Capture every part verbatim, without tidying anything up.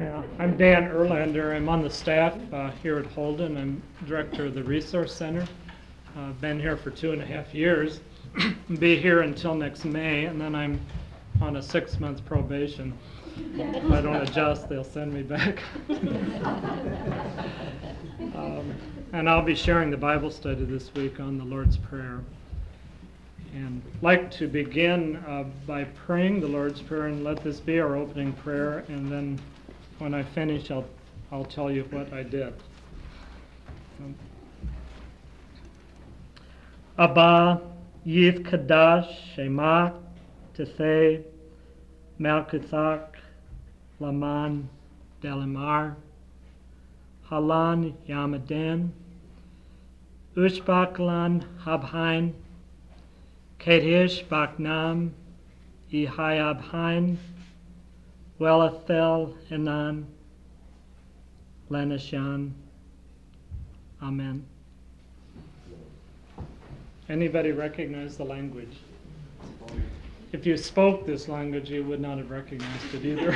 Yeah, I'm Dan Erlander. I'm on the staff uh, here at Holden. I'm director of the Resource Center. I've uh, been here for two and a half years. Be here until next May, and then I'm on a six-month probation. If I don't adjust, they'll send me back. um, and I'll be sharing the Bible study this week on the Lord's Prayer. And I'd like to begin uh, by praying the Lord's Prayer, and let this be our opening prayer, and then when I finish, I'll, I'll tell you what I did. Um, Abba, Yiv Kadash, Shema, Tefeh, Melchizedek, Laman, Delimar, Halan, Yamaden, Ushbaklan, Habhain, Kedish, Baknam, Ihayabhain, Welathel, Henan, Lenashan. Amen. Anybody recognize the language? If you spoke this language, you would not have recognized it either.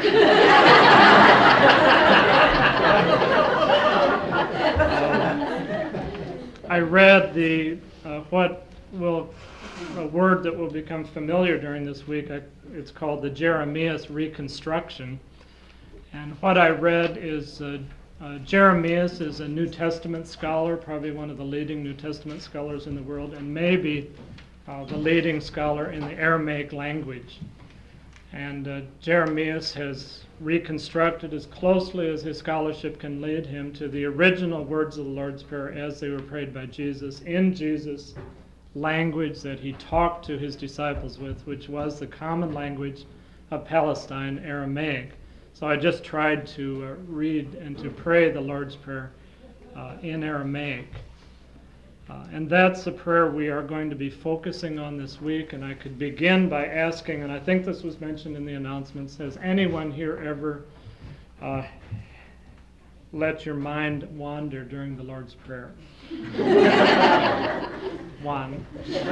um, I read the uh, what will a word that will become familiar during this week. I, it's called the Jeremias Reconstruction. And what I read is uh, uh, Jeremias is a New Testament scholar, probably one of the leading New Testament scholars in the world, and maybe uh, the leading scholar in the Aramaic language. And uh, Jeremias has reconstructed as closely as his scholarship can lead him to the original words of the Lord's Prayer as they were prayed by Jesus, in Jesus' language that he talked to his disciples with, which was the common language of Palestine, Aramaic. So I just tried to uh, read and to pray the Lord's Prayer uh, in Aramaic. Uh, and that's the prayer we are going to be focusing on this week. And I could begin by asking, and I think this was mentioned in the announcements, has anyone here ever uh, let your mind wander during the Lord's Prayer? One.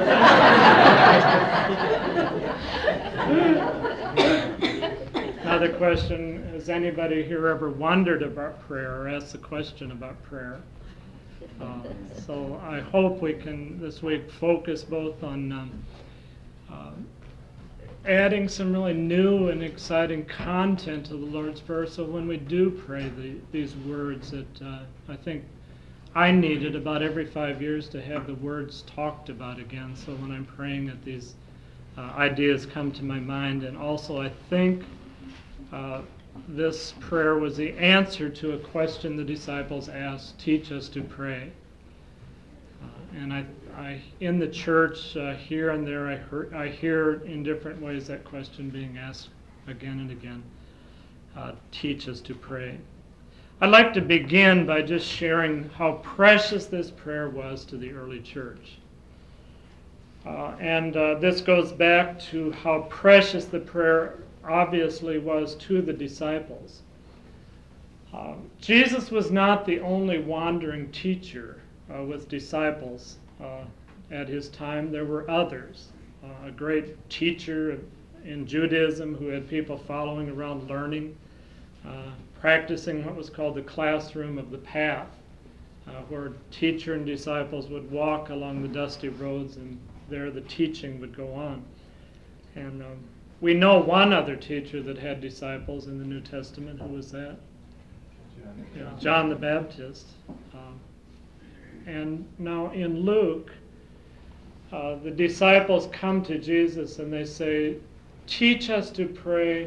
Another question, has anybody here ever wondered about prayer or asked a question about prayer? Uh, so I hope we can this week focus both on um, uh, adding some really new and exciting content to the Lord's Prayer, so when we do pray the, these words that uh, I think I needed about every five years to have the words talked about again. So when I'm praying that these uh, ideas come to my mind. And also I think uh, this prayer was the answer to a question the disciples asked, teach us to pray. Uh, and I, I, in the church, uh, here and there, I, heard, I hear in different ways that question being asked again and again. Uh, teach us to pray. I'd like to begin by just sharing how precious this prayer was to the early church. Uh, and uh, this goes back to how precious the prayer obviously was to the disciples. Uh, Jesus was not the only wandering teacher uh, with disciples uh, at his time. There were others. Uh, a great teacher in Judaism who had people following around learning. Uh, practicing what was called the classroom of the path, uh, where teacher and disciples would walk along the dusty roads, and there the teaching would go on. And um, we know one other teacher that had disciples in the New Testament. Who was that? John, yeah, John the Baptist. Um, and now in Luke, uh, the disciples come to Jesus and they say, teach us to pray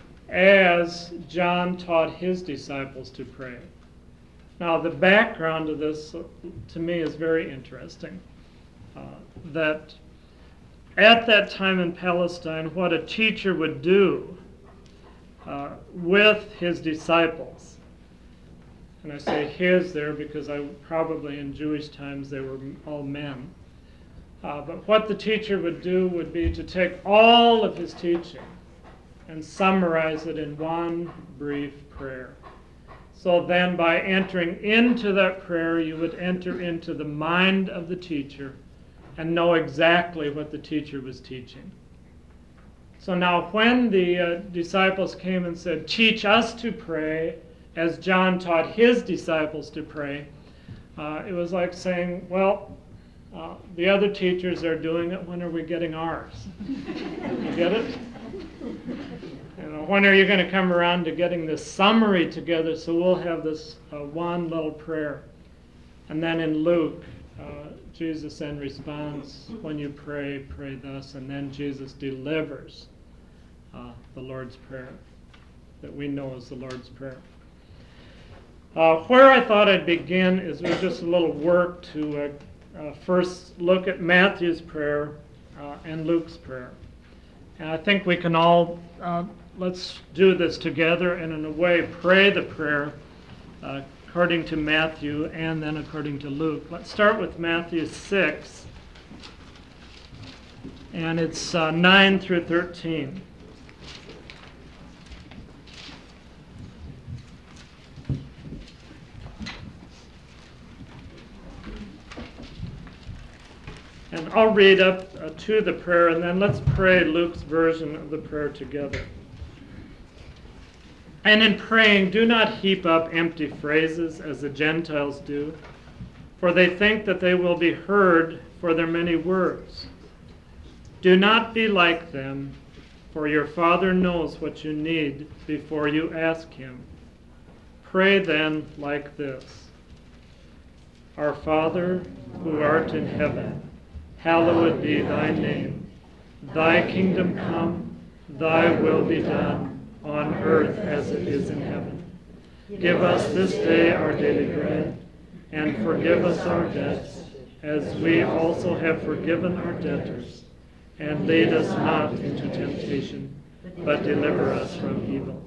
as John taught his disciples to pray. Now, the background of this, to me, is very interesting. Uh, that at that time in Palestine, what a teacher would do uh, with his disciples, and I say his there because I probably in Jewish times they were all men, uh, but what the teacher would do would be to take all of his teaching and summarize it in one brief prayer. So then by entering into that prayer, you would enter into the mind of the teacher and know exactly what the teacher was teaching. So now when the uh, disciples came and said, teach us to pray as John taught his disciples to pray, uh, it was like saying, well, uh, the other teachers are doing it, when are we getting ours? You get it? You know, when are you going to come around to getting this summary together so we'll have this uh, one little prayer? And then in Luke, uh, Jesus then responds, when you pray, pray thus, and then Jesus delivers uh, the Lord's Prayer that we know as the Lord's Prayer. Uh, where I thought I'd begin is with just a little work to uh, uh, first look at Matthew's prayer uh, and Luke's prayer. And I think we can all, uh, let's do this together and in a way pray the prayer uh, according to Matthew and then according to Luke. Let's start with Matthew six, and it's uh, nine through thirteen. And I'll read up uh, to the prayer, and then let's pray Luke's version of the prayer together. And in praying, do not heap up empty phrases as the Gentiles do, for they think that they will be heard for their many words. Do not be like them, for your Father knows what you need before you ask Him. Pray then like this: Our Father, who art in heaven, hallowed be thy name. Thy kingdom come, thy will be done, on earth as it is in heaven. Give us this day our daily bread, and forgive us our debts, as we also have forgiven our debtors. And lead us not into temptation, but deliver us from evil.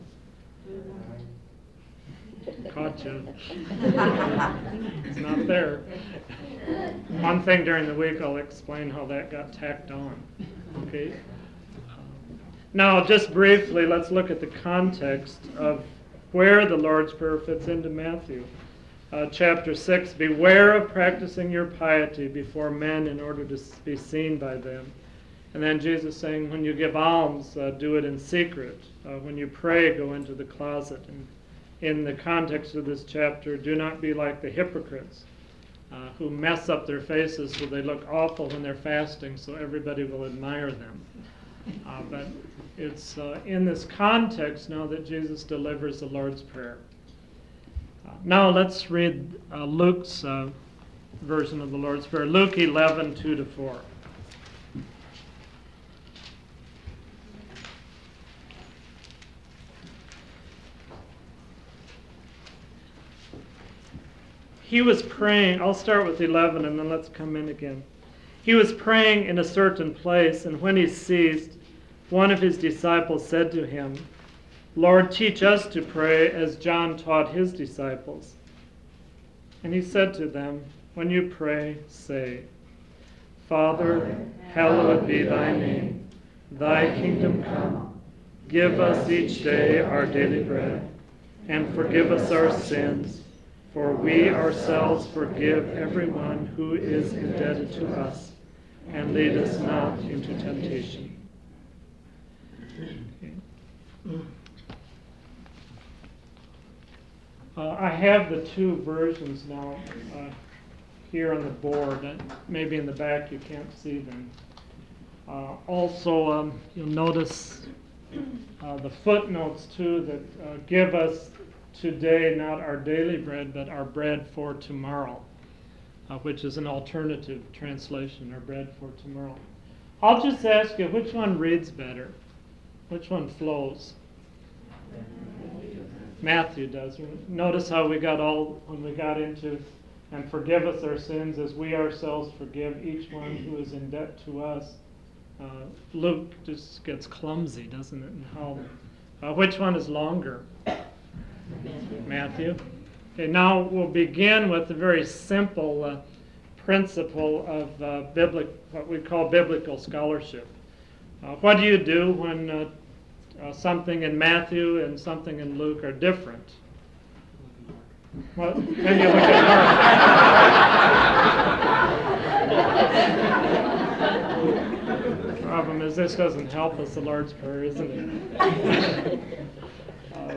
Caught you. It's not there. One thing during the week, I'll explain how that got tacked on. Okay? Now, just briefly, let's look at the context of where the Lord's Prayer fits into Matthew. Uh, chapter six, beware of practicing your piety before men in order to be seen by them. And then Jesus saying, when you give alms, uh, do it in secret. Uh, when you pray, go into the closet. And in the context of this chapter, do not be like the hypocrites uh, who mess up their faces so they look awful when they're fasting so everybody will admire them. Uh, but it's uh, in this context now that Jesus delivers the Lord's Prayer. Uh, now let's read uh, Luke's uh, version of the Lord's Prayer. Luke eleven, two to four. He was praying, I'll start with eleven and then let's come in again. He was praying in a certain place, and when he ceased, one of his disciples said to him, Lord, teach us to pray as John taught his disciples. And he said to them, when you pray, say, Father, hallowed be thy name. Thy kingdom come. Give us each day our daily bread, and forgive us our sins, for we ourselves forgive everyone who is indebted to us, and lead us not into temptation. Okay. Uh, I have the two versions now uh, here on the board. Uh, maybe in the back you can't see them. Uh, also, um, you'll notice uh, the footnotes too that uh, give us today not our daily bread, but our bread for tomorrow, uh, which is an alternative translation, our bread for tomorrow. I'll just ask you, which one reads better? Which one flows? Matthew does. Notice how we got all, when we got into, and forgive us our sins as we ourselves forgive each one who is in debt to us. Uh, Luke just gets clumsy, doesn't it? And how, uh, which one is longer? Matthew. Matthew. Okay, now we'll begin with the very simple uh, principle of uh, biblic, what we call biblical scholarship. Uh, what do you do when uh, uh, something in Matthew and something in Luke are different? Well, then you look at Mark. The problem is as this doesn't help us, the Lord's Prayer, isn't it? uh,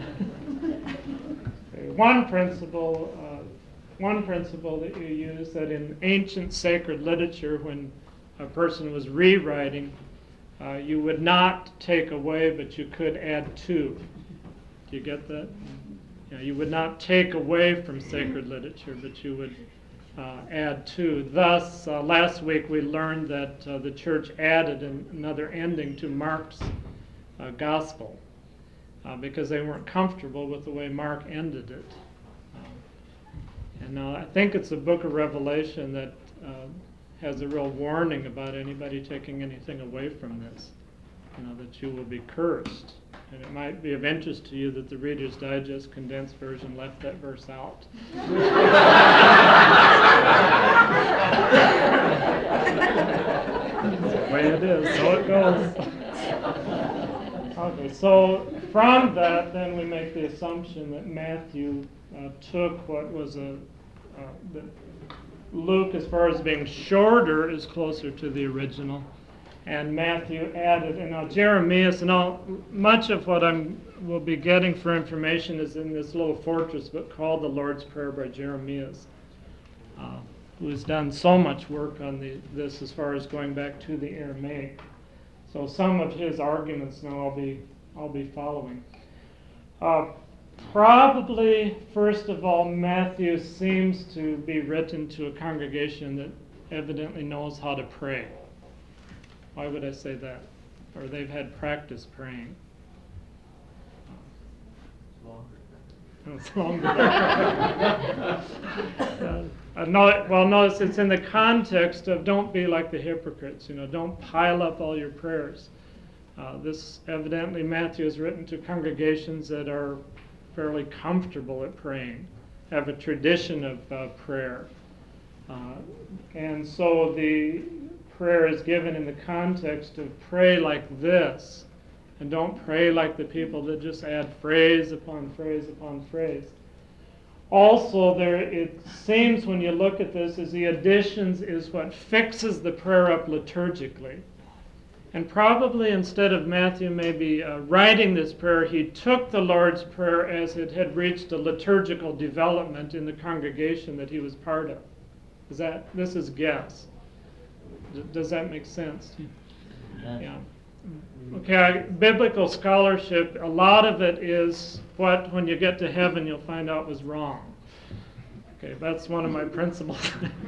one principle, uh, one principle that you use, that in ancient sacred literature, when a person was rewriting, uh, you would not take away, but you could add to. Do you get that? You know, you would not take away from sacred literature, but you would uh, add to. Thus, uh, last week we learned that uh, the church added an, another ending to Mark's uh, gospel uh, because they weren't comfortable with the way Mark ended it. Um, and now I think it's the book of Revelation that uh, has a real warning about anybody taking anything away from this, you know, that you will be cursed. And it might be of interest to you that the Reader's Digest condensed version left that verse out. That's the way it is, so it goes. Okay, so from that, then we make the assumption that Matthew uh, took what was a, uh, that Luke, as far as being shorter, is closer to the original. And Matthew added, and now Jeremias, and all, much of what I'm will be getting for information is in this little fortress book called The Lord's Prayer by Jeremias, uh, who has done so much work on the, this as far as going back to the Aramaic. So some of his arguments now I'll be I'll be following. Uh, probably, first of all, Matthew seems to be written to a congregation that evidently knows how to pray. Why would I say that? Or they've had practice praying. It's longer. uh, no, well, notice it's in the context of don't be like the hypocrites. You know, don't pile up all your prayers. Uh, this evidently Matthew is written to congregations that are fairly comfortable at praying, have a tradition of uh, prayer, uh, and so the prayer is given in the context of pray like this, and don't pray like the people that just add phrase upon phrase upon phrase. Also, there it seems when you look at this is the additions is what fixes the prayer up liturgically. And probably instead of Matthew maybe uh, writing this prayer, he took the Lord's Prayer as it had reached a liturgical development in the congregation that he was part of. Is that, this is guess. Does that make sense? Yeah. yeah. Okay, biblical scholarship, a lot of it is what, when you get to heaven, you'll find out was wrong. Okay, that's one of my principles.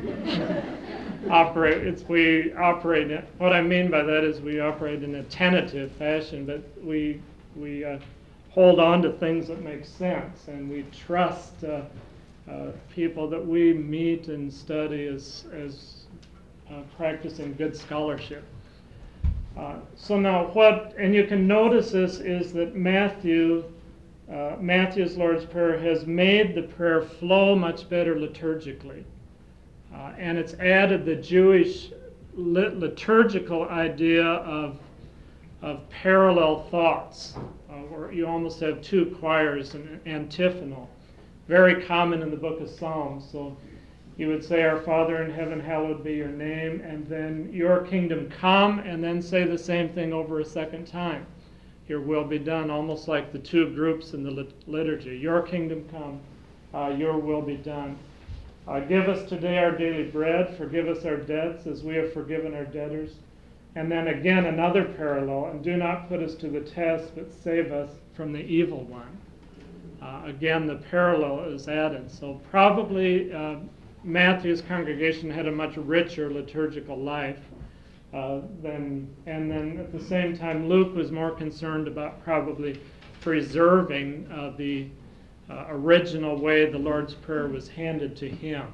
operate, it's we operate, in, what I mean by that is we operate in a tentative fashion, but we we uh, hold on to things that make sense, and we trust uh, uh, people that we meet and study as as Uh, practicing good scholarship. Uh, so now what, and you can notice this, is that Matthew, uh, Matthew's Lord's Prayer has made the prayer flow much better liturgically. Uh, and it's added the Jewish lit- liturgical idea of, of parallel thoughts, uh, where you almost have two choirs, and antiphonal, very common in the book of Psalms. So you would say, Our Father in heaven, hallowed be your name, and then your kingdom come, and then say the same thing over a second time. Your will be done, almost like the two groups in the lit- liturgy. Your kingdom come, uh, your will be done. Uh, give us today our daily bread, forgive us our debts as we have forgiven our debtors. And then again, another parallel, and do not put us to the test, but save us from the evil one. Uh, again, the parallel is added. So probably uh, Matthew's congregation had a much richer liturgical life uh, than, and then at the same time, Luke was more concerned about probably preserving uh, the uh, original way the Lord's Prayer was handed to him.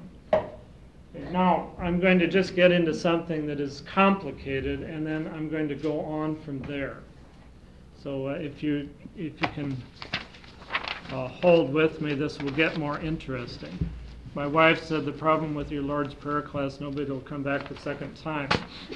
Now, I'm going to just get into something that is complicated, and then I'm going to go on from there. So uh, if you if you can uh, hold with me, this will get more interesting. My wife said the problem with your Lord's Prayer class, nobody will come back the second time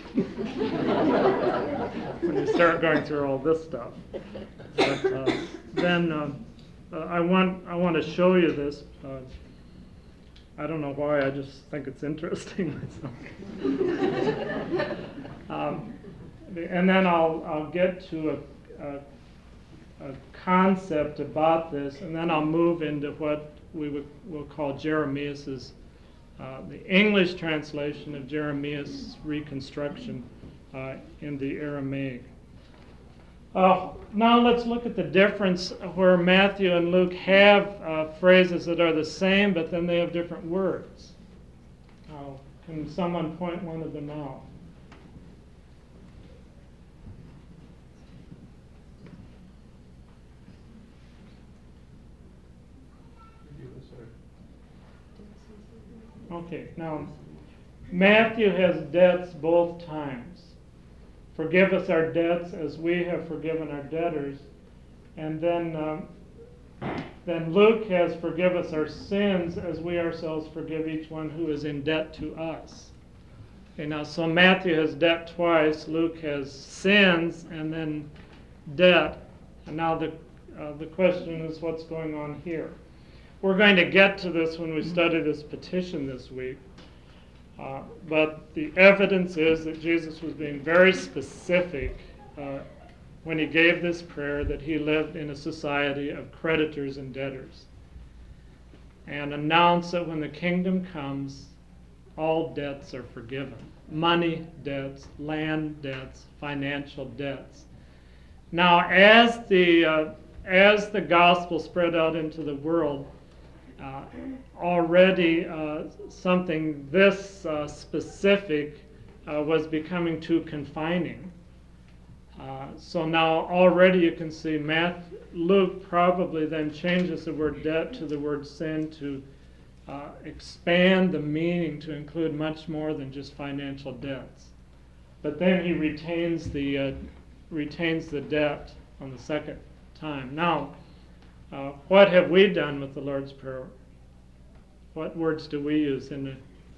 when you start going through all this stuff. But, uh, then uh, uh, I want I want to show you this. Uh, I don't know why. I just think it's interesting myself. um, and then I'll I'll get to a, a, a concept about this, and then I'll move into what we would will call Jeremias's uh, the English translation of Jeremiah's reconstruction uh, in the Aramaic. Uh, now let's look at the difference where Matthew and Luke have uh, phrases that are the same, but then they have different words. Uh, can someone point one of them out? Okay, now Matthew has debts both times. Forgive us our debts as we have forgiven our debtors. And then, um, then Luke has forgive us our sins as we ourselves forgive each one who is in debt to us. Okay, now so Matthew has debt twice, Luke has sins and then debt. And now the uh, the question is what's going on here. We're going to get to this when we study this petition this week. Uh, but the evidence is that Jesus was being very specific uh, when he gave this prayer that he lived in a society of creditors and debtors, and announced that when the kingdom comes, all debts are forgiven. Money debts, land debts, financial debts. Now, as the, uh, as the gospel spread out into the world, Uh, already uh, something this uh, specific uh, was becoming too confining. Uh, so now already you can see Matt, Luke probably then changes the word debt to the word sin to uh, expand the meaning to include much more than just financial debts. But then he retains the uh, retains the debt on the second time. Now, Uh, what have we done with the Lord's Prayer? What words do we use in the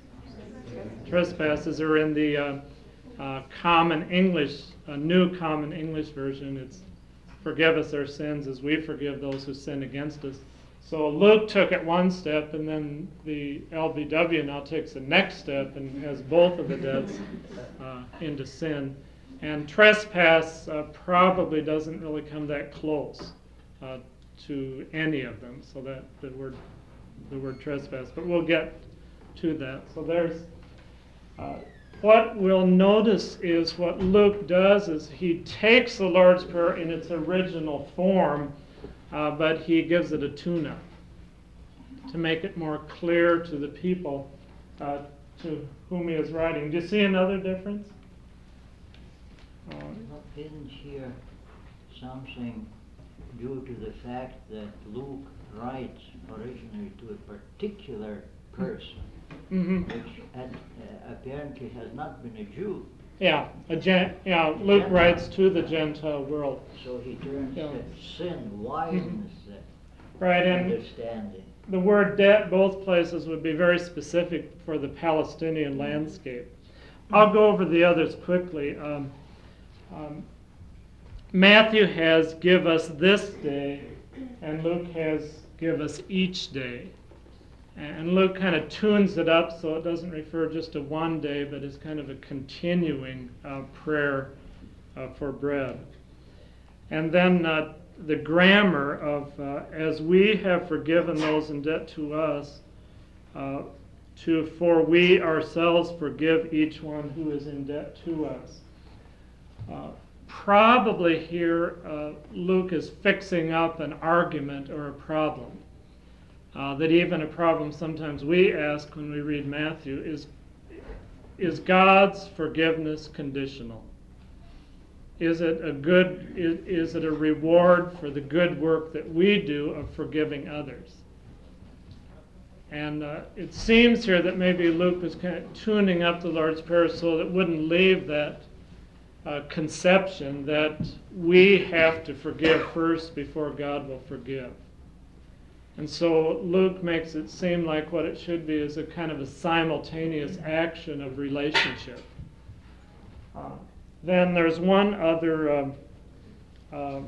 trespasses or in the uh, uh, Common English, uh, New Common English Version? It's forgive us our sins as we forgive those who sin against us. So Luke took it one step, and then the L B W now takes the next step and has both of the debts uh, into sin. And trespass uh, probably doesn't really come that close Uh, to any of them, so that the word the word trespass, but we'll get to that. So there's uh, what we'll notice is what Luke does is he takes the Lord's Prayer in its original form, uh, but he gives it a tune-up to make it more clear to the people uh, to whom he is writing. Do you see another difference? Um, Isn't here something due to the fact that Luke writes originally to a particular person, mm-hmm. which had, uh, apparently has not been a Jew. Yeah, a gen- yeah. Luke Gentile. writes to the Gentile world. So he turns Yeah. that sin widens the Right, and understanding. the word debt, both places, would be very specific for the Palestinian landscape. I'll go over the others quickly. Um, um, Matthew has give us this day, and Luke has give us each day. And Luke kind of tunes it up so it doesn't refer just to one day, but is kind of a continuing uh, prayer uh, for bread. And then uh, the grammar of uh, as we have forgiven those in debt to us, uh, to for we ourselves forgive each one who is in debt to us. Uh, probably here uh, Luke is fixing up an argument or a problem. Uh, that even a problem sometimes we ask when we read Matthew is, is God's forgiveness conditional? Is it a good, is, is it a reward for the good work that we do of forgiving others? And uh, it seems here that maybe Luke was kind of tuning up the Lord's Prayer so that it wouldn't leave that uh, conception that we have to forgive first before God will forgive. And so Luke makes it seem like what it should be is a kind of a simultaneous action of relationship. Uh, then there's one other, um, um,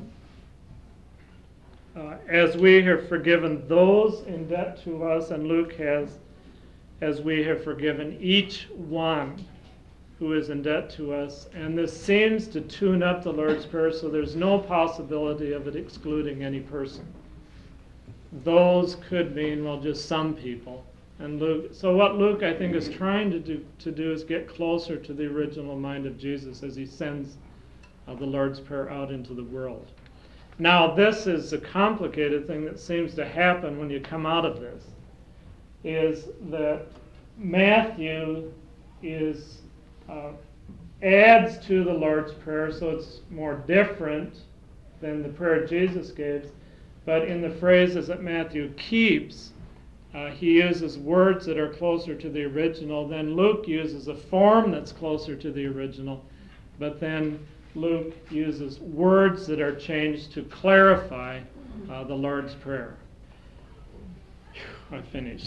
uh, as we have forgiven those in debt to us, and Luke has, as we have forgiven each one who is in debt to us. And this seems to tune up the Lord's Prayer so there's no possibility of it excluding any person. Those could mean, well, just some people. And Luke, so what Luke, I think, is trying to do, to do is get closer to the original mind of Jesus as he sends uh, the Lord's Prayer out into the world. Now, this is a complicated thing that seems to happen when you come out of this, is that Matthew is uh, adds to the Lord's Prayer, so it's more different than the prayer Jesus gave, but in the phrases that Matthew keeps, uh, he uses words that are closer to the original. Then Luke uses a form that's closer to the original, but then Luke uses words that are changed to clarify uh, the Lord's Prayer. Whew, I finished.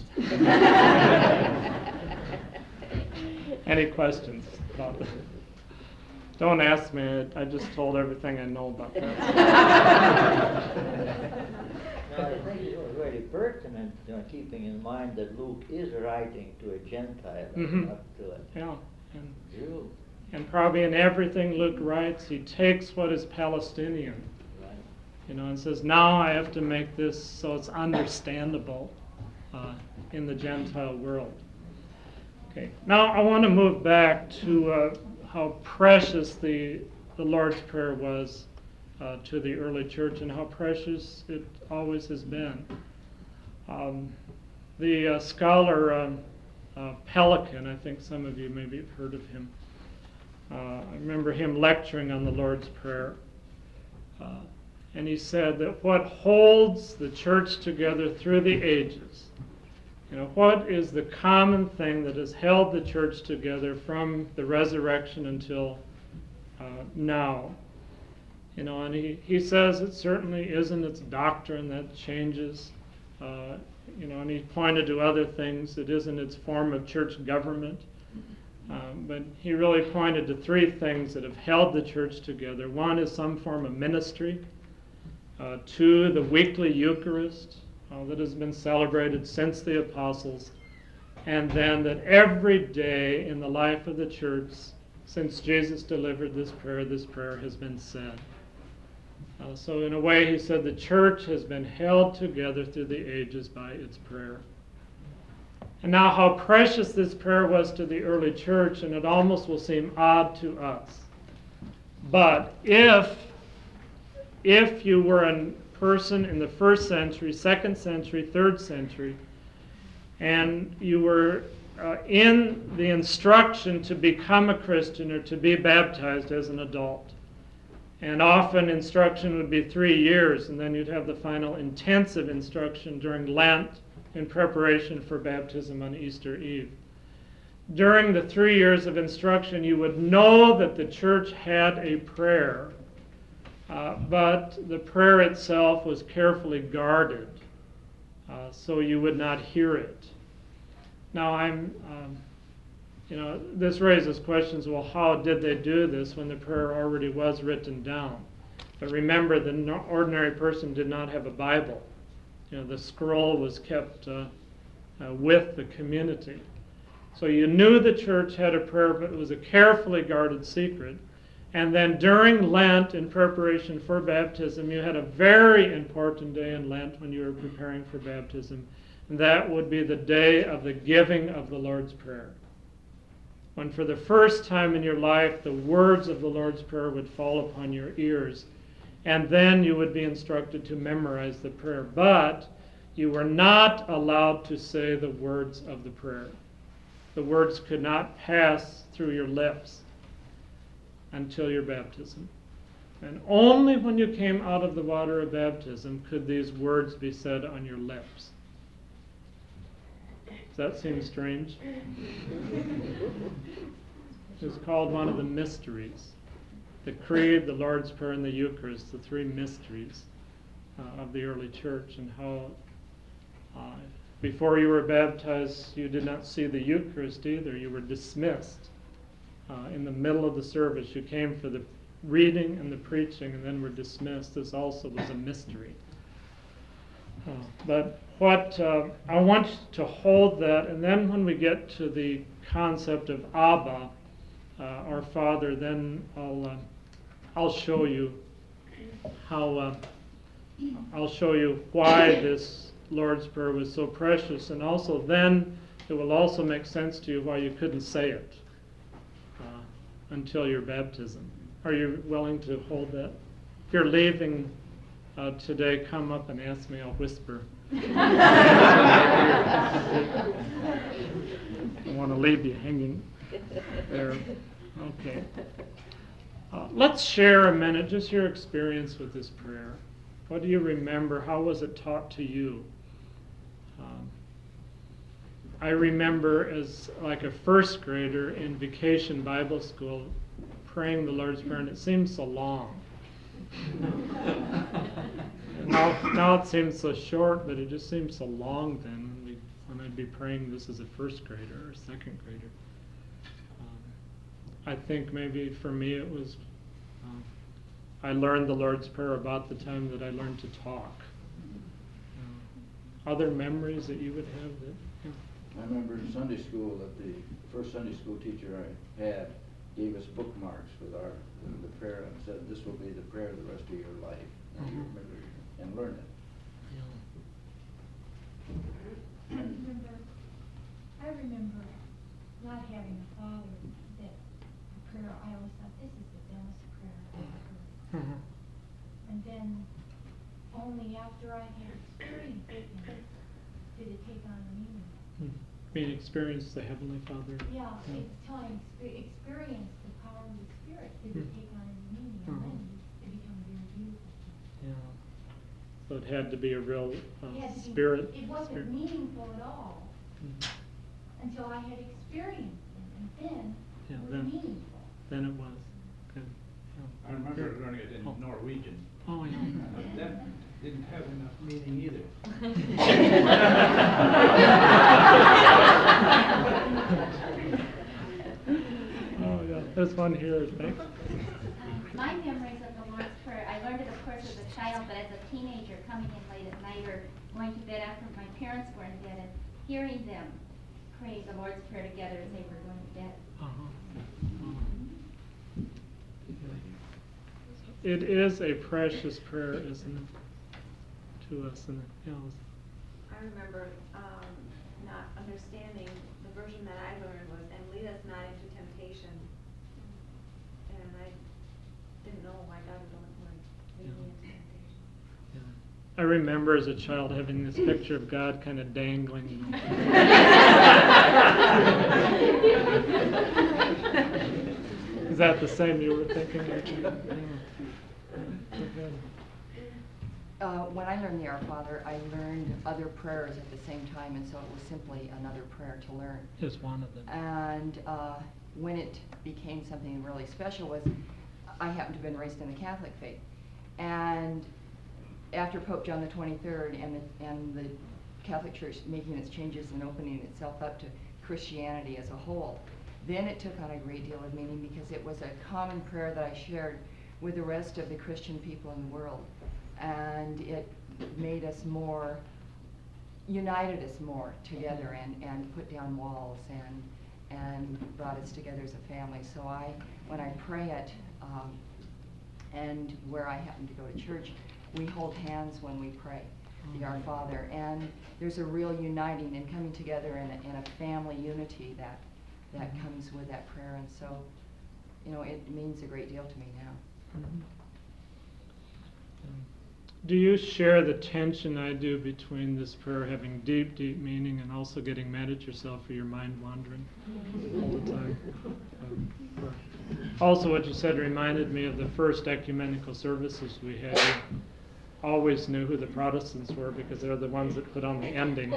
Any questions about that? Don't ask me. I just told everything I know about that. No, I think it was very pertinent, you know, keeping in mind that Luke is writing to a Gentile, Mhm. not to a Yeah, and, Jew. and probably in everything Luke writes, he takes what is Palestinian, Right. you know, and says, now I have to make this so it's understandable uh, in the Gentile world. Okay, now I want to move back to uh, how precious the, the Lord's Prayer was uh, to the early church and how precious it always has been. Um, the uh, scholar um, uh, Pelican, I think some of you maybe have heard of him. Uh, I remember him lecturing on the Lord's Prayer. Uh, and he said that what holds the church together through the ages, you know, what is the common thing that has held the church together from the resurrection until uh, now? You know, and he, he says it certainly isn't its doctrine that changes. Uh, you know, and he pointed to other things. It isn't its form of church government. Um, but he really pointed to three things that have held the church together. One is some form of ministry. Uh, two, the weekly Eucharist uh, that has been celebrated since the apostles. And then that every day in the life of the church, since Jesus delivered this prayer, this prayer has been said. Uh, so in a way, he said the church has been held together through the ages by its prayer. And now how precious this prayer was to the early church, and it almost will seem odd to us. But if, if you were a person in the first century, second century, third century, and you were uh, in the instruction to become a Christian or to be baptized as an adult, and often instruction would be three years, and then you'd have the final intensive instruction during Lent in preparation for baptism on Easter Eve. During the three years of instruction, you would know that the church had a prayer, uh, but the prayer itself was carefully guarded, uh, so you would not hear it. Now, I'm... Um, You know, this raises questions, well, how did they do this when the prayer already was written down? But remember, the no- ordinary person did not have a Bible. You know, the scroll was kept uh, uh, with the community. So you knew the church had a prayer, but it was a carefully guarded secret. And then during Lent, in preparation for baptism, you had a very important day in Lent when you were preparing for baptism. And that would be the day of the giving of the Lord's Prayer, when for the first time in your life the words of the Lord's Prayer would fall upon your ears, and then you would be instructed to memorize the prayer. But you were not allowed to say the words of the prayer. The words could not pass through your lips until your baptism. And only when you came out of the water of baptism could these words be said on your lips. Does that seem strange? It's called one of the mysteries. The Creed, the Lord's Prayer, and the Eucharist, the three mysteries uh, of the early church, and how uh, before you were baptized, you did not see the Eucharist either. You were dismissed uh, in the middle of the service. You came for the reading and the preaching, and then were dismissed. This also was a mystery. Uh, but what uh, I want to hold that, and then when we get to the concept of Abba, uh, Our Father, then I'll uh, I'll show you how uh, I'll show you why this Lord's Prayer was so precious, and also then it will also make sense to you why you couldn't say it uh, until your baptism. Are you willing to hold that? If you're leaving uh, today, come up and ask me. I'll whisper. I don't want to leave you hanging there. Okay. Uh, let's share a minute, just your experience with this prayer. What do you remember? How was it taught to you? Um, I remember as like a first grader in vacation Bible school praying the Lord's Prayer, and it seemed so long. now, now it seems so short, but it just seemed so long then when, we, when I'd be praying this as a first grader or second grader. Um, I think maybe for me it was, uh, I learned the Lord's Prayer about the time that I learned to talk. Uh, other memories that you would have that? Yeah. I remember in Sunday school that the first Sunday school teacher I had gave us bookmarks with our the prayer and said, "This will be the prayer the rest of your life." And you Mhm. remember and learn it. Yeah. I remember, I remember not having a father that prayer, I always thought, this is the dumbest prayer I've ever heard. Mhm. And then, only after I had experienced it, did it take on a meaning. Hmm. Being experienced the Heavenly Father. Yeah, Yeah. it's telling, expe- experience the power of the Spirit, did it Hmm. take on any meaning, and Uh-huh. then it became very beautiful. Yeah. So it had to be a real uh, It had to be- spirit. It wasn't spirit. meaningful at all, Mhm. until I had experienced it, and then Yeah, it was then- meaningful. Then it was. Good. I remember learning it in Oh. Norwegian. Oh, yeah. But that didn't have enough meaning either. Oh, yeah. There's one here, thanks. Um, My memories of the Lord's Prayer, I learned it, of course, as a child, but as a teenager, coming in late at night or going to bed after my parents were in bed and hearing them pray the Lord's Prayer together as they were going to bed. Uh-huh. It is a precious prayer, isn't it, to us? And you know, I remember um, not understanding, the version that I learned was, and lead us not into temptation. And I didn't know why God would only lead me into temptation. yeah. I remember as a child having this picture of God kind of dangling. You know. Is that the same you were thinking? Yeah. Okay. Uh, when I learned the Our Father, I learned other prayers at the same time, and so it was simply another prayer to learn. Just one of them. And uh, when it became something really special was, I happened to have been raised in the Catholic faith. And after Pope John the twenty-third and the, and the Catholic Church making its changes and opening itself up to Christianity as a whole, then it took on a great deal of meaning because it was a common prayer that I shared with the rest of the Christian people in the world. And it made us more, united us more together and, and put down walls and and brought us together as a family. So I, when I pray it, um, and where I happen to go to church, we hold hands when we pray the Our Father. And there's a real uniting and coming together in a, in a family unity that that comes with that prayer. And so, you know, it means a great deal to me now. Mhm. Do you share the tension I do between this prayer having deep, deep meaning and also getting mad at yourself for your mind wandering all the time? Um, also, what you said reminded me of the first ecumenical services we had. You always knew who the Protestants were because they're the ones that put on the ending.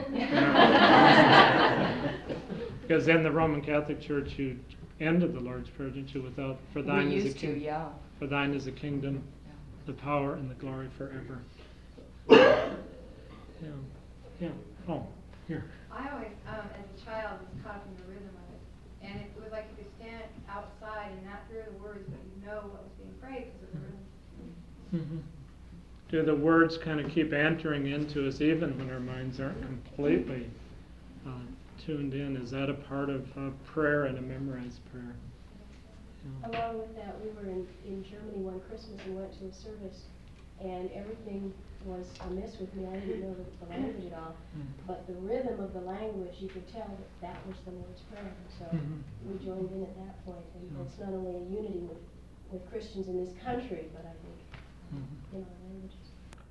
Because in the Roman Catholic Church, you ended the Lord's Prayer, didn't you? Without for thine We is a used to, kingdom, yeah. for thine is a kingdom, Yeah. the power and the glory forever. Yeah, yeah. Oh, here. I always, um, as a child, was caught up in the rhythm of it. And it was like you could stand outside and not hear the words, but you know what was being prayed because of the rhythm. Mm-hmm. Do the words kind of keep entering into us even when our minds aren't completely uh, tuned in? Is that a part of uh, prayer and a memorized prayer? Along with that, we were in, in Germany one Christmas and went to a service, and everything was amiss with me. I didn't know the, the language at all, but the rhythm of the language, you could tell that that was the Lord's Prayer. So Mhm. we joined in at that point, and Yeah. it's not only a unity with, with Christians in this country, but I think Mhm. in our languages.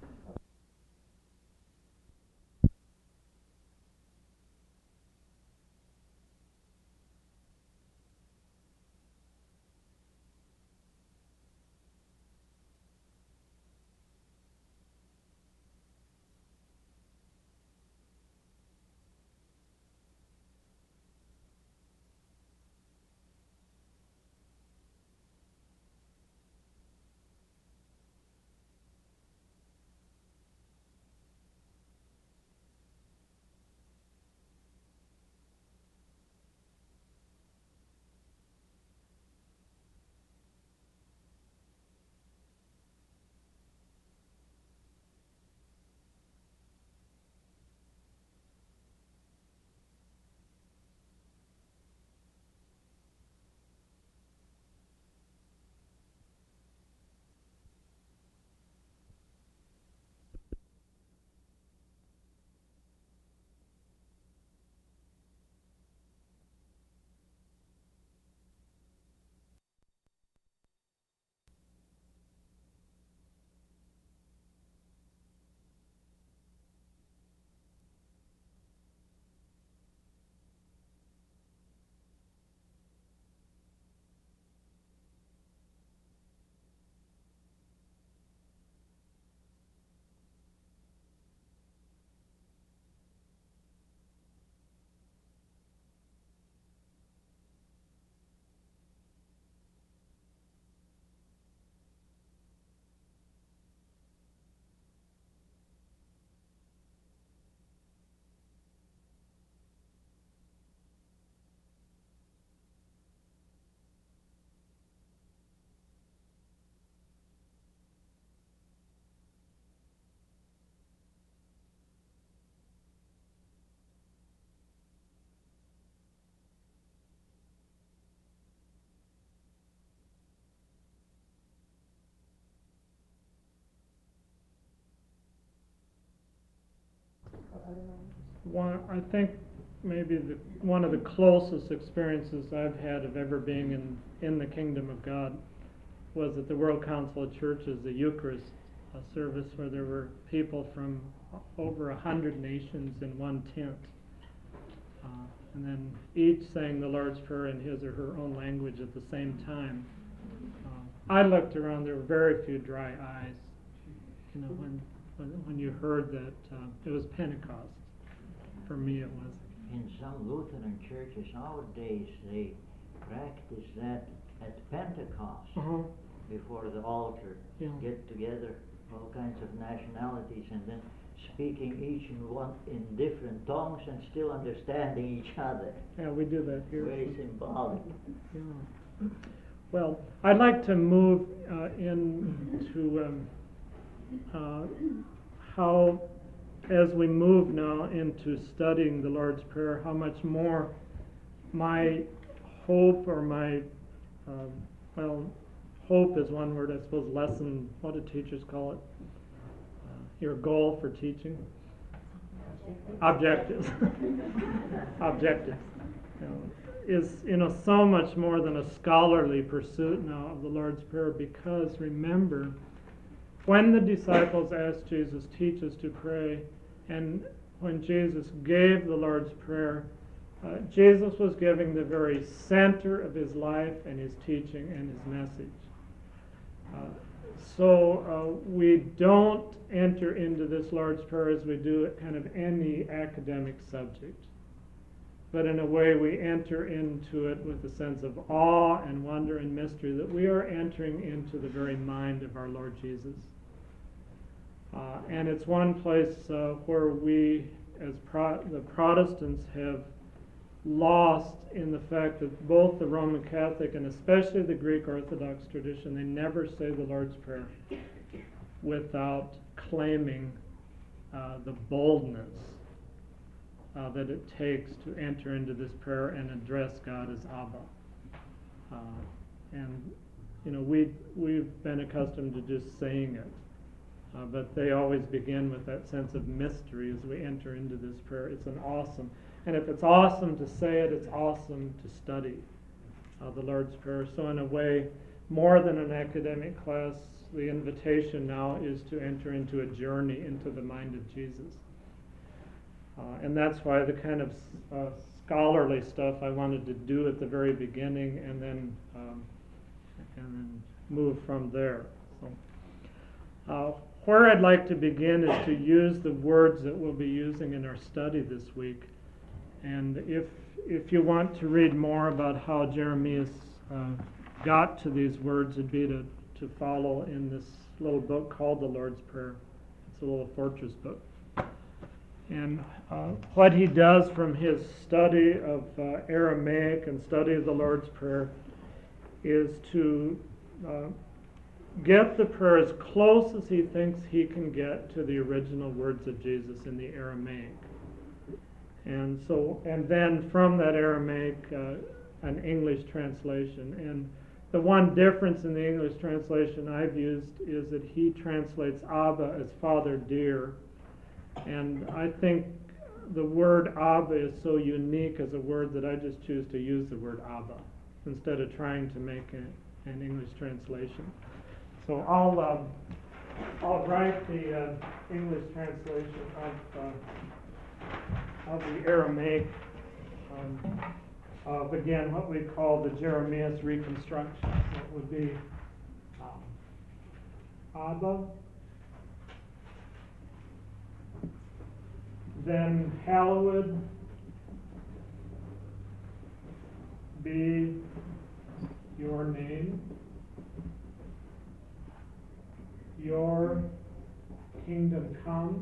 Or other languages. One, I think maybe the, one of the closest experiences I've had of ever being in, in the kingdom of God was at the World Council of Churches, the Eucharist a service where there were people from over a hundred nations in one tent. Uh, and then each sang the Lord's Prayer in his or her own language at the same time. Uh, I looked around, there were very few dry eyes, you know, when when, when you heard that uh, it was Pentecost. For me it was. In some Lutheran churches nowadays, they practice that at Pentecost, Uh-huh. before the altar, Yeah. get together all kinds of nationalities and then speaking each in one in different tongues and still understanding each other. Yeah, we do that here. Very symbolic. Yeah. Well, I'd like to move uh, into um, uh, how, as we move now into studying the Lord's Prayer, how much more my hope or my, um, well, hope is one word, I suppose, lesson, what do teachers call it? Uh, your goal for teaching? Objectives. Objectives. You know, is, you know, so much more than a scholarly pursuit now of the Lord's Prayer, because remember, when the disciples asked Jesus, teach us to pray, and when Jesus gave the Lord's Prayer, uh, Jesus was giving the very center of his life and his teaching and his message. Uh, so uh, we don't enter into this Lord's Prayer as we do at kind of any academic subject, but in a way we enter into it with a sense of awe and wonder and mystery that we are entering into the very mind of our Lord Jesus. Uh, and it's one place uh, where we, as Pro- the Protestants, have lost in the fact that both the Roman Catholic and especially the Greek Orthodox tradition, they never say the Lord's Prayer without claiming uh, the boldness uh, that it takes to enter into this prayer and address God as Abba. Uh, and, you know, we, we've been accustomed to just saying it. Uh, but they always begin with that sense of mystery as we enter into this prayer. It's an awesome, and if it's awesome to say it, it's awesome to study uh, the Lord's Prayer. So in a way, more than an academic class, the invitation now is to enter into a journey into the mind of Jesus. Uh, and that's why the kind of uh, scholarly stuff I wanted to do at the very beginning, and then um, and then move from there. So, uh, where I'd like to begin is to use the words that we'll be using in our study this week. And if if you want to read more about how Jeremias uh, got to these words, it'd be to, to follow in this little book called the Lord's Prayer. It's a little fortress book. And uh, what he does from his study of uh, Aramaic and study of the Lord's Prayer is to uh, get the prayer as close as he thinks he can get to the original words of Jesus in the Aramaic. And so, and then from that Aramaic, uh, an English translation. And the one difference in the English translation I've used is that he translates Abba as Father dear. And I think the word Abba is so unique as a word that I just choose to use the word Abba instead of trying to make a, an English translation. So I'll um, I'll write the uh, English translation of uh, of the Aramaic um, of again what we call the Jeremias reconstruction. So it would be um, Abba, then hallowed be your name. Your kingdom come.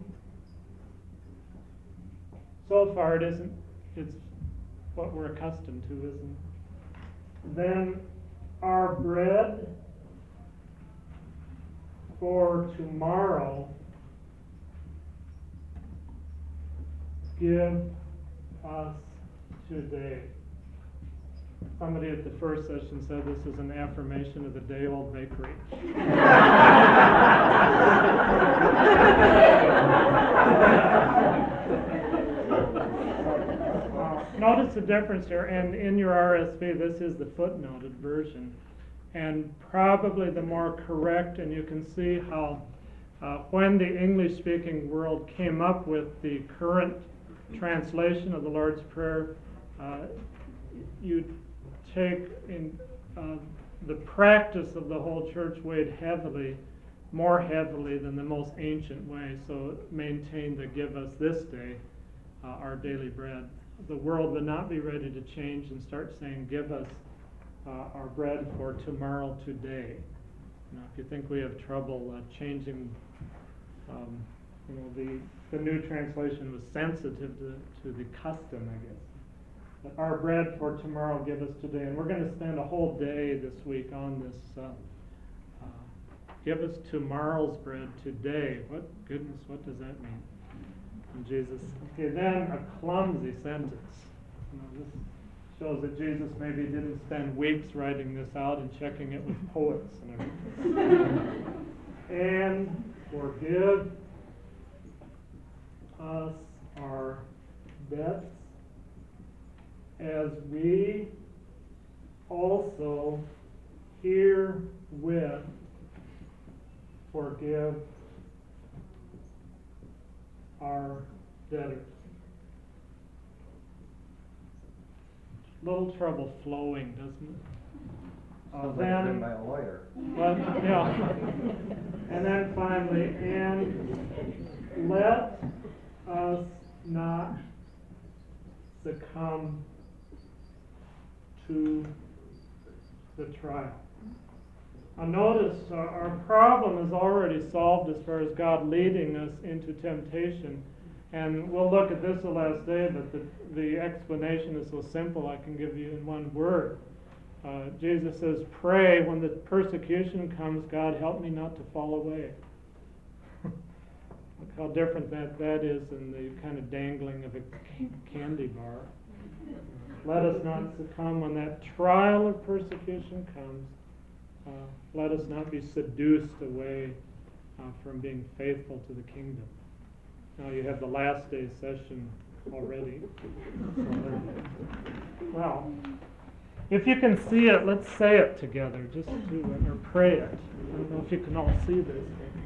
So far it isn't, it's what we're accustomed to, isn't it? Then our bread for tomorrow give us today. Somebody at the first session said this is an affirmation of the day-old bakery. uh, notice the difference here, and in your R S V, this is the footnoted version, and probably the more correct, and you can see how uh, when the English-speaking world came up with the current translation of the Lord's Prayer, uh, you take in uh, the practice of the whole church weighed heavily, more heavily than the most ancient way, so maintain the give us this day uh, our daily bread. The world would not be ready to change and start saying give us uh, our bread for tomorrow today. Now, if you think we have trouble uh, changing, um, you know, the, the new translation was sensitive to, to the custom, I guess. Our bread for tomorrow give us today. And we're going to spend a whole day this week on this. Uh, uh, give us tomorrow's bread today. What goodness, what does that mean? And Jesus. Okay, then a clumsy sentence. You know, this shows that Jesus maybe didn't spend weeks writing this out and checking it with poets and everything. And forgive us our debts, as we also herewith forgive our debtors. Little trouble flowing, doesn't it? Uh, Sounds like it's written by a lawyer. Well, yeah. And then finally, and let us not succumb to the trial. Now notice uh, our problem is already solved as far as God leading us into temptation. And we'll look at this the last day, but the, the explanation is so simple I can give you in one word. Uh, Jesus says, pray when the persecution comes, God help me not to fall away. Look how different that, that is than the kind of dangling of a candy bar. let us not succumb when that trial of persecution comes. Uh, let us not be seduced away uh, from being faithful to the kingdom. Now you have the last day session already. So then, well, if you can see it, let's say it together, just do it, or pray it. I don't know if you can all see this.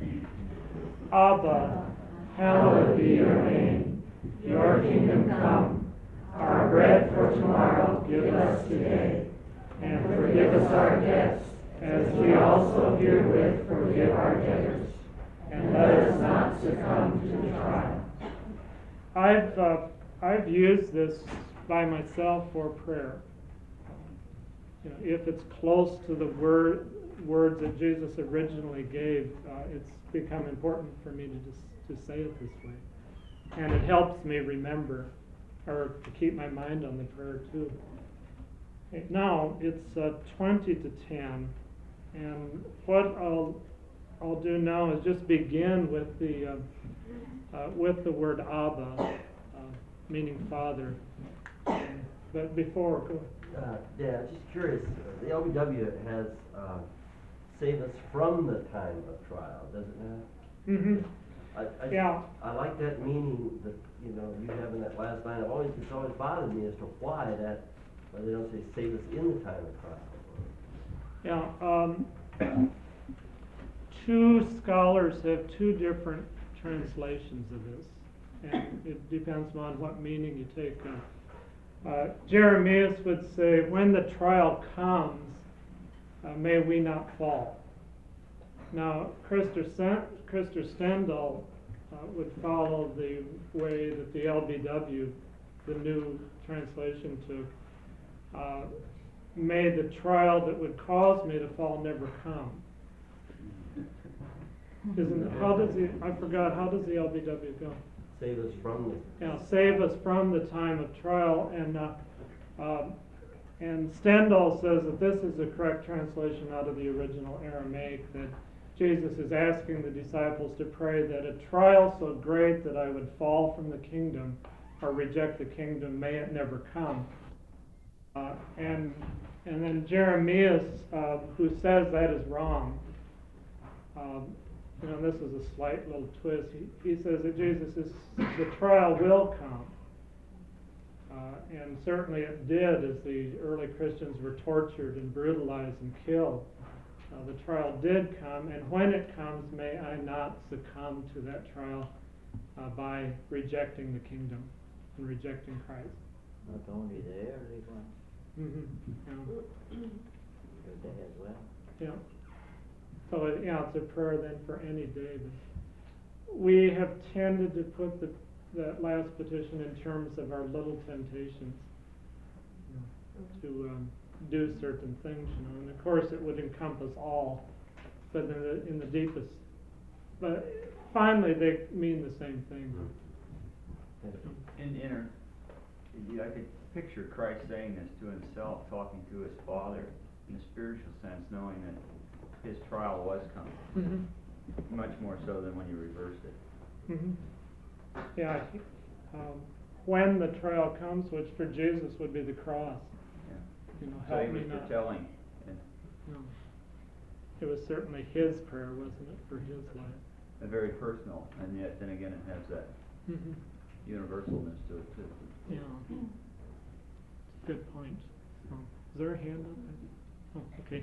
Abba, hallowed be your name. Your kingdom come. Our bread for tomorrow give us today. And forgive us our debts, as we also herewith forgive our debtors. And let us not succumb to the trial. I've, uh, I've used this by myself for prayer. You know, if it's close to the word, words that Jesus originally gave, uh, it's become important for me to just to say it this way. And it helps me remember, or to keep my mind on the prayer too. Okay, now it's uh, twenty to ten, and what I'll I'll do now is just begin with the uh, uh, with the word Abba, uh, meaning Father. Um, but before, go Uh, yeah, just curious. uh, The L B W has uh, save us from the time of trial, does it not? Mm-hmm. I, I, Yeah. I like that meaning that, you know, you have in that last line. I've always, it's always bothered me as to why that, why they don't say save us in the time of trial. Yeah. Um, two scholars have two different translations of this, and it depends on what meaning you take. Uh, uh, Jeremias would say, when the trial comes, uh, may we not fall. Now, Christer, Sen- Christer Stendhal uh, would follow the way that the L B W, the new translation, took. Uh, may the trial that would cause me to fall never come. Isn't it, how does the, I forgot, how does the L B W go? Save us from the... Yeah, save us from the time of trial. And uh, um, and Stendhal says that this is the correct translation out of the original Aramaic, that Jesus is asking the disciples to pray that a trial so great that I would fall from the kingdom or reject the kingdom, may it never come. Uh, and and then Jeremias, uh, who says that is wrong, um, you know, this is a slight little twist. He, he says that Jesus is, the trial will come. Uh, and certainly it did as the early Christians were tortured and brutalized and killed. Uh, the trial did come, and when it comes, may I not succumb to that trial uh, by rejecting the kingdom and rejecting Christ. Not only the early ones, Mm-hmm. Yeah. but they as well. Yeah. So it, yeah, it's a prayer then for any day. But we have tended to put the that last petition in terms of our little temptations, you know, to um, do certain things, you know. And of course, it would encompass all, but in the in the deepest. But finally, they mean the same thing. In inner, I could picture Christ saying this to himself, talking to his Father in a spiritual sense, knowing that his trial was coming. Mm-hmm. Much more so than when you reversed it. Mm-hmm. Yeah, um, when the trial comes, which for Jesus would be the cross. Yeah. You know, So help he me was not. foretelling. And No. It was certainly his prayer, wasn't it, for his life? a very personal, and yet then again it has that Mm-hmm. universalness to it too. Yeah. Good point. Oh, is there a hand up there? Oh, okay.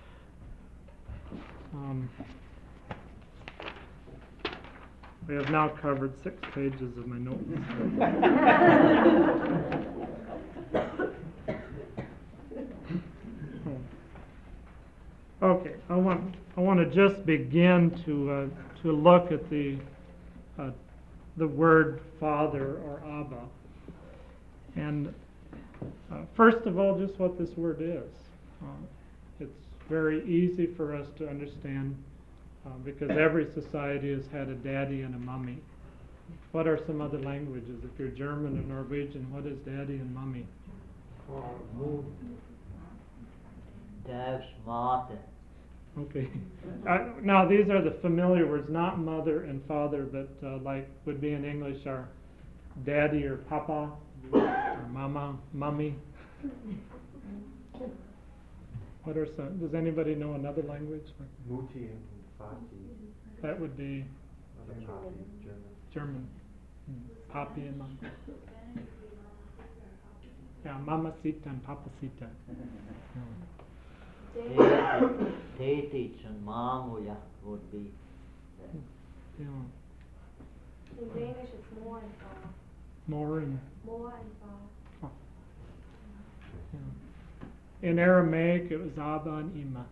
Um, we have now covered six pages of my notes. Okay, I want I want to just begin to uh, to look at the uh, the word Father or Abba, and uh, first of all, just what this word is. Uh, it's very easy for us to understand uh, because every society has had a daddy and a mummy. What are some other languages? If you're German or Norwegian, what is daddy and mummy? Das Mate. Okay. Uh, now these are the familiar words, not mother and father, but uh, like would be in English are daddy or papa or mama, mummy. What are some, does anybody know another language? Mutti and Fati. That would be Other Papi, German. German. Mm, Papi and Mama. Yeah, Mamacita and Papacita. Teetits teetits and maamuja would be the Yeah. In Danish, it's more and far. More and More and far. yeah. In Aramaic, it was Abba and Ima.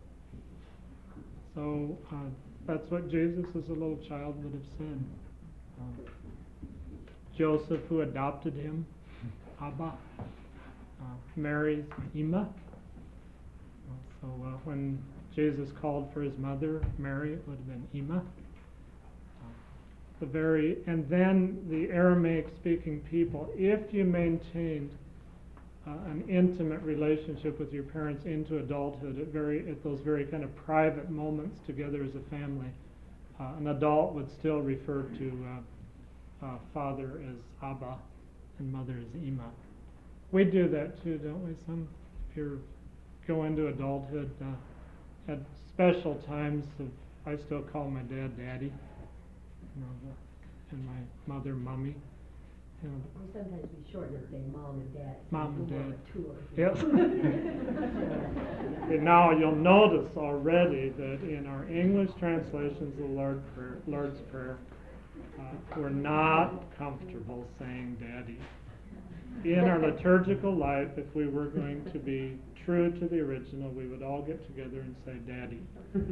So uh, that's what Jesus as a little child would have said. Uh, Joseph, who adopted him, Abba. Uh, Mary's Ima. Uh, so uh, when Jesus called for his mother, Mary, it would have been Ima. The very, and then the Aramaic-speaking people, if you maintained uh, an intimate relationship with your parents into adulthood, at very at those very kind of private moments together as a family, uh, an adult would still refer to uh, uh, father as Abba and mother as Ima. We do that too, don't we? Some, if you go into adulthood, uh, at special times, of, I still call my dad Daddy. You know, the, and my mother, Mummy. You know, Or sometimes we shorten it, say mom and dad. Mom and More of dad. a tour. Yes. And now you'll notice already that in our English translations of the Lord Prayer, Lord's Prayer, uh, we're not comfortable saying Daddy. In our liturgical life, if we were going to be true to the original, we would all get together and say Daddy.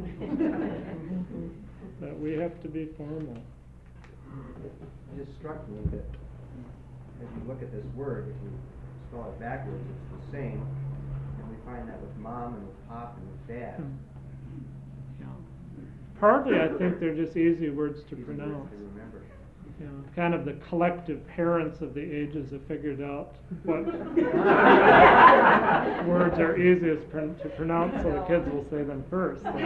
But we have to be formal. It just struck me that as you look at this word, if you spell it backwards, it's the same. And we find that with mom and with pop and with dad. Yeah. Partly, I think they're just easy words to Easy pronounce. words to remember. You know, kind of the collective parents of the ages have figured out what words are easiest pr- to pronounce, so the kids will say them first. So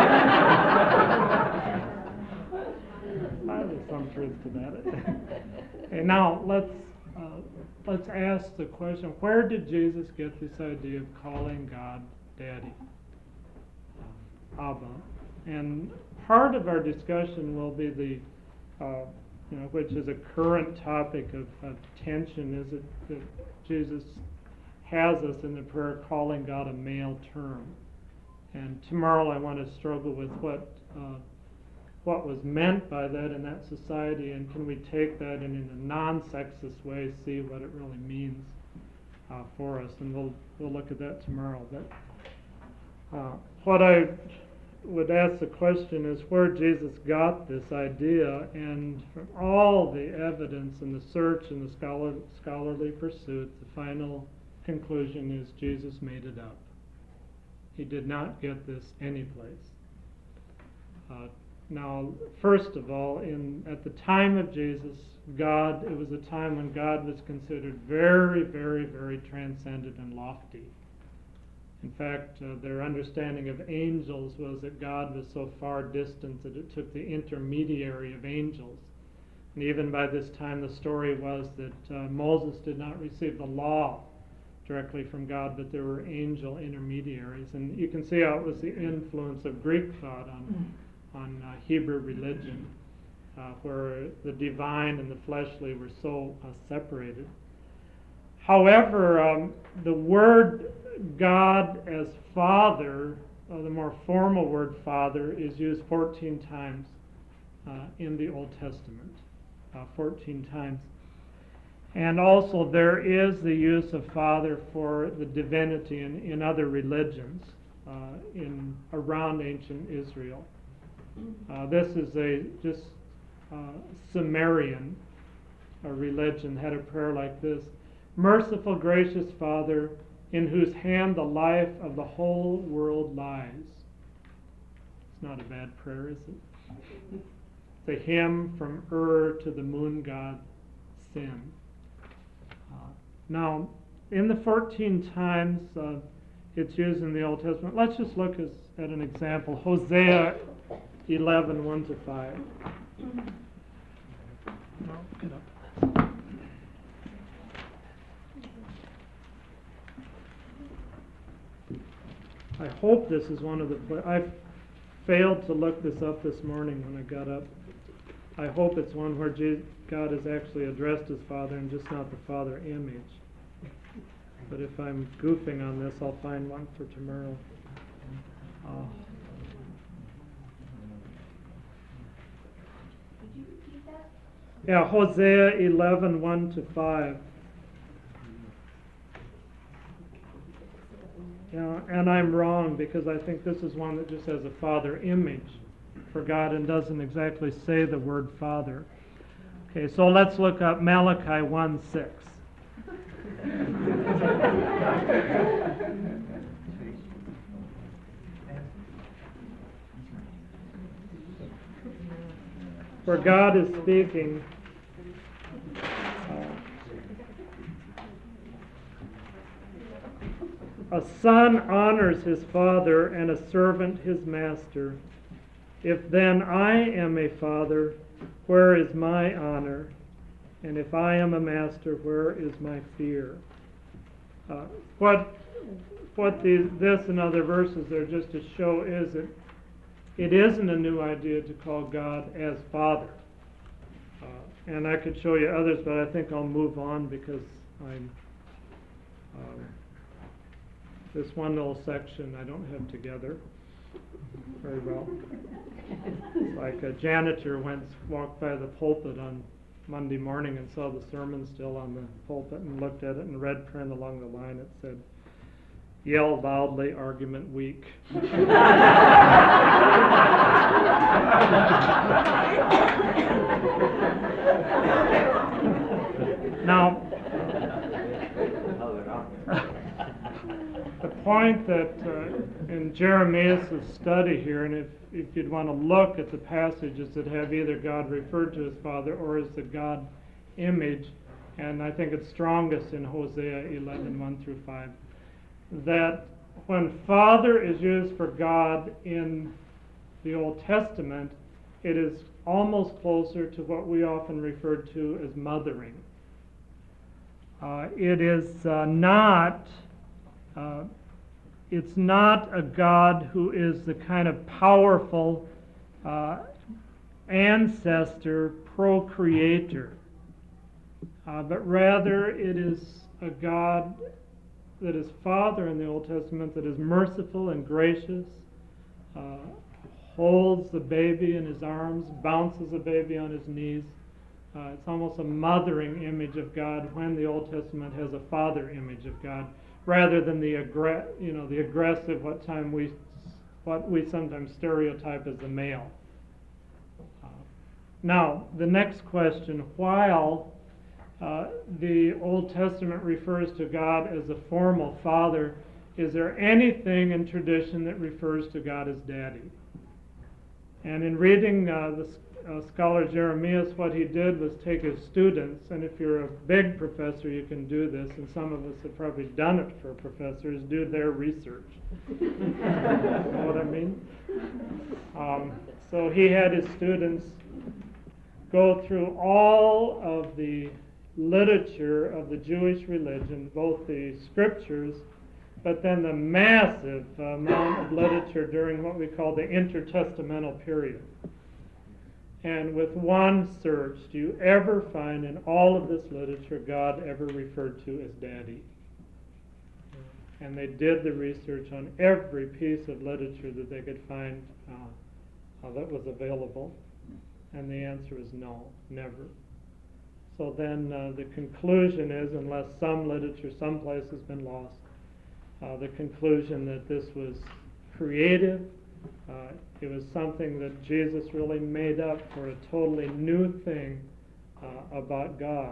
there's some truth to that. And now let's uh, let's ask the question: where did Jesus get this idea of calling God Daddy, uh, Abba? And part of our discussion will be the uh, you know, which is a current topic of, of tension, is it that Jesus has us in the prayer calling God a male term. And tomorrow I want to struggle with what uh, what was meant by that in that society, and can we take that and in a non-sexist way see what it really means uh, for us, and we'll we'll look at that tomorrow. But uh, what I would ask the question is where Jesus got this idea, and from all the evidence and the search and the scholar, scholarly pursuit, the final conclusion is Jesus made it up. He did not get this anyplace. Uh, now, first of all, in at the time of Jesus, God, it was a time when God was considered very, very, very transcendent and lofty. In fact, uh, their understanding of angels was that God was so far distant that it took the intermediary of angels. And even by this time, the story was that uh, Moses did not receive the law directly from God, but there were angel intermediaries. And you can see how it was the influence of Greek thought on, on uh, Hebrew religion, uh, where the divine and the fleshly were so uh, separated. However, um, the word God as Father, uh, the more formal word Father, is used fourteen times uh, in the Old Testament. Uh, fourteen times. And also there is the use of Father for the divinity in, in other religions uh, in around ancient Israel. Uh, this is a just uh, Sumerian a religion had a prayer like this: Merciful, gracious Father, in whose hand the life of the whole world lies. It's not a bad prayer, is it? The hymn from Ur to the moon god Sin. Uh, now, in the fourteen times uh, it's used in the Old Testament, let's just look as, at an example. Hosea eleven, one to five. No, get up. hope this is one of the, pla- I failed to look this up this morning when I got up. I hope it's one where Je- God is actually addressed as Father and just not the Father image. But if I'm goofing on this, I'll find one for tomorrow. Uh, Could you repeat that? yeah, Hosea eleven, one to five. Yeah, and I'm wrong because I think this is one that just has a Father image for God and doesn't exactly say the word Father. Okay, so let's look up Malachi one six. Where God is speaking, a son honors his father, and a servant his master. If then I am a father, where is my honor? And if I am a master, where is my fear? Uh, what what these, this and other verses are just to show is that it isn't a new idea to call God as Father. Uh, and I could show you others, but I think I'll move on because I'm... Um, this one little section I don't have together very well. It's like a janitor went walked by the pulpit on Monday morning and saw the sermon still on the pulpit and looked at it and read print along the line. It said, "Yell loudly, argument weak." Now, the point that uh, in Jeremiah's study here, and if, if you'd want to look at the passages that have either God referred to as Father or as the God image, and I think it's strongest in Hosea eleven, one through five, that when Father is used for God in the Old Testament, it is almost closer to what we often refer to as mothering. Uh, it is uh, not... Uh, it's not a God who is the kind of powerful uh, ancestor, procreator, uh, but rather it is a God that is Father in the Old Testament, that is merciful and gracious, uh, holds the baby in his arms, bounces the baby on his knees. Uh, it's almost a mothering image of God when the Old Testament has a Father image of God, rather than the aggre- you know, the aggressive, what time we, what we sometimes stereotype as the male. Uh, now, the next question: while uh, the Old Testament refers to God as a formal Father, is there anything in tradition that refers to God as Daddy? And in reading uh, the uh, scholar Jeremias, what he did was take his students, and if you're a big professor, you can do this, and some of us have probably done it for professors, do their research. You know what I mean? Um, so he had his students go through all of the literature of the Jewish religion, both the scriptures, but then the massive amount of literature during what we call the intertestamental period. And with one search, do you ever find in all of this literature God ever referred to as Daddy? And they did the research on every piece of literature that they could find uh, uh, that was available. And the answer is no, never. So then uh, the conclusion is, unless some literature someplace has been lost, uh, the conclusion that this was creative, uh, it was something that Jesus really made up for a totally new thing uh, about God.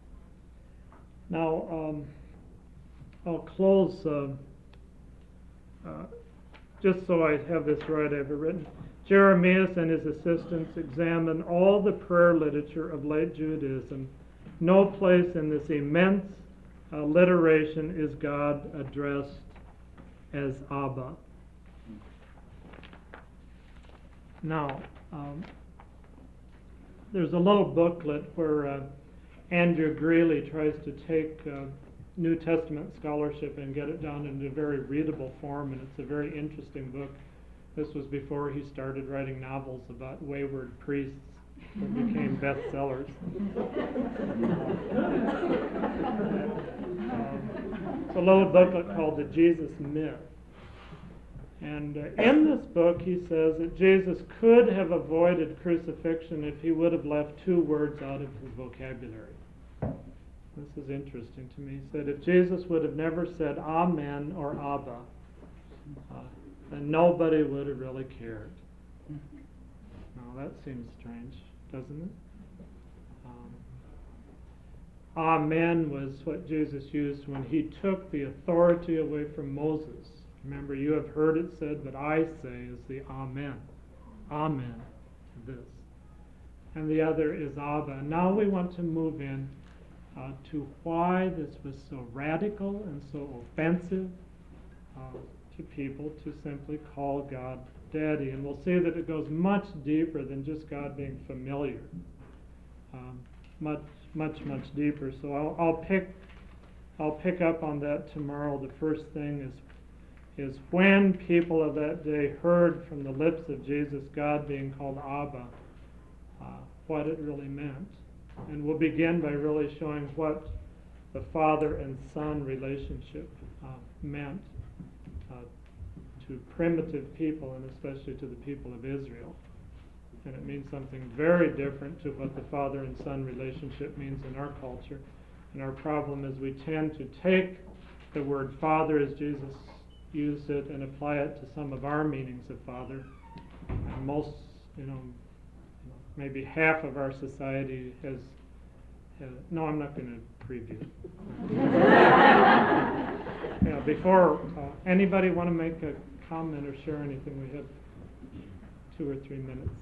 Now, um, I'll close, uh, uh, just so I have this right, I have it written. Jeremias and his assistants examined all the prayer literature of late Judaism. No place in this immense uh, literation is God addressed as Abba. Now, um, there's a little booklet where uh, Andrew Greeley tries to take uh, New Testament scholarship and get it down into a very readable form, and it's a very interesting book. This was before he started writing novels about wayward priests that became bestsellers. um, it's a little booklet called The Jesus Myth. And uh, in this book he says that Jesus could have avoided crucifixion if he would have left two words out of his vocabulary. This is interesting to me. He said if Jesus would have never said Amen or Abba, uh, then nobody would have really cared. Now that seems strange, doesn't it? Um, Amen was what Jesus used when he took the authority away from Moses. Remember, you have heard it said, but I say is the Amen. Amen to this. And the other is Abba. And now we want to move in uh, to why this was so radical and so offensive uh, to people to simply call God Daddy. And we'll see that it goes much deeper than just God being familiar. Um, much, much, much deeper. So I'll, I'll pick, I'll pick up on that tomorrow. The first thing is is when people of that day heard from the lips of Jesus God being called Abba, uh, what it really meant. And we'll begin by really showing what the father and son relationship uh, meant uh, to primitive people, and especially to the people of Israel. And it means something very different to what the father and son relationship means in our culture. And our problem is we tend to take the word father as Jesus used it and apply it to some of our meanings of father. And most, you know, maybe half of our society has, has no, I'm not going to preview. You know, before, uh, anybody want to make a comment or share anything? We have two or three minutes.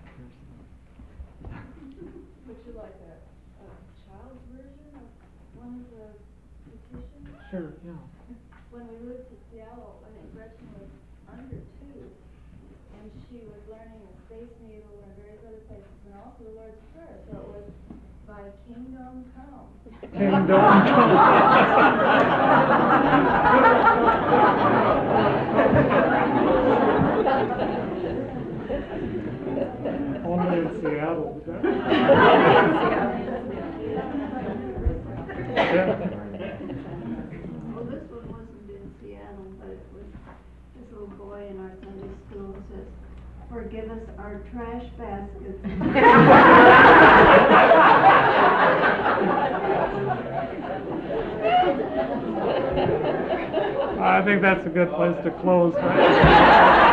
Would you like a, a child's version of one of the petitions? Sure, yeah. When we moved to Seattle, I think Gretchen was under two, and she was learning the Space Needle and various other places, and also the Lord's Prayer. So it was "Thy kingdom come." Kingdom come. Only in Seattle. Yeah. Well, this one wasn't in Seattle, but it was this little boy in our Sunday school says, "Forgive us our trash baskets." I think that's a good place to close, right?